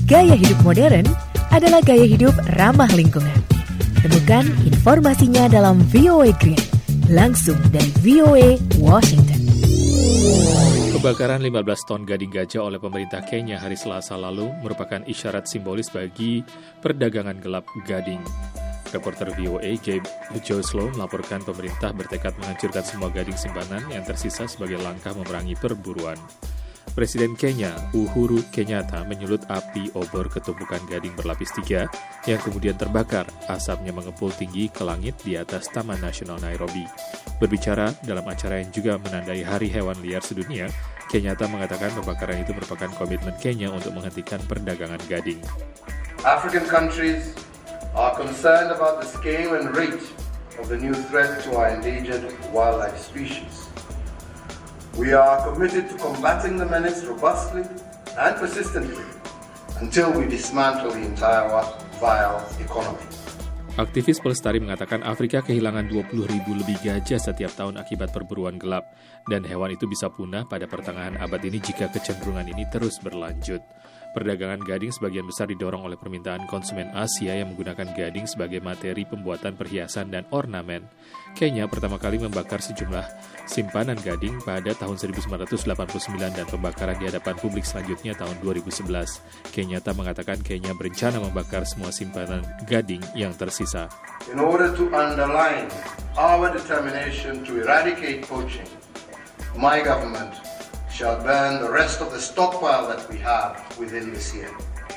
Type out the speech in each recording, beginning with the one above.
Gaya hidup modern adalah gaya hidup ramah lingkungan. Temukan informasinya dalam VOA Green, langsung dari VOA Washington. Kebakaran 15 ton gading gajah oleh pemerintah Kenya hari Selasa lalu merupakan isyarat simbolis bagi perdagangan gelap gading. Reporter VOA Gabe Joslow melaporkan pemerintah bertekad menghancurkan semua gading simpanan yang tersisa sebagai langkah memerangi perburuan. Presiden Kenya, Uhuru Kenyatta, menyulut api obor ke tumpukan gading berlapis 3 yang kemudian terbakar. Asapnya mengepul tinggi ke langit di atas Taman Nasional Nairobi. Berbicara dalam acara yang juga menandai Hari Hewan Liar Sedunia, Kenyatta mengatakan pembakaran itu merupakan komitmen Kenya untuk menghentikan perdagangan gading. African countries are concerned about the scale and rate of the new threat to our endangered wildlife species. We are committed to combating the menace robustly and persistently until we dismantle the entire vile economy. Aktivis pelestari mengatakan Afrika kehilangan 20.000 lebih gajah setiap tahun akibat perburuan gelap, dan hewan itu bisa punah pada pertengahan abad ini jika kecenderungan ini terus berlanjut. Perdagangan gading sebagian besar didorong oleh permintaan konsumen Asia yang menggunakan gading sebagai materi pembuatan perhiasan dan ornamen. Kenya pertama kali membakar sejumlah simpanan gading pada tahun 1989 dan pembakaran di hadapan publik selanjutnya tahun 2011. Kenyatta mengatakan Kenya berencana membakar semua simpanan gading yang tersisa. In order to underline our determination to eradicate poaching, my government shall burn the rest of the stockpile that we have within this year.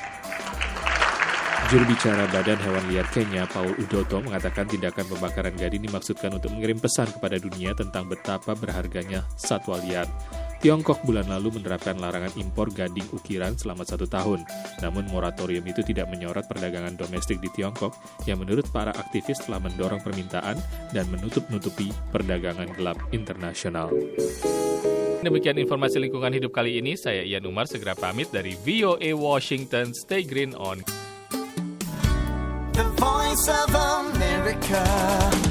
Juru bicara Badan Hewan Liar Kenya, Paul Udoto, mengatakan tindakan pembakaran gading dimaksudkan untuk mengirim pesan kepada dunia tentang betapa berharganya satwa liar. Tiongkok bulan lalu menerapkan larangan impor gading ukiran selama 1 tahun. Namun moratorium itu tidak menyorot perdagangan domestik di Tiongkok yang menurut para aktivis telah mendorong permintaan dan menutup-nutupi perdagangan gelap internasional. Demikian informasi lingkungan hidup kali ini. Saya Ian Umar segera pamit dari VOA Washington. Stay green on. The Voice of America.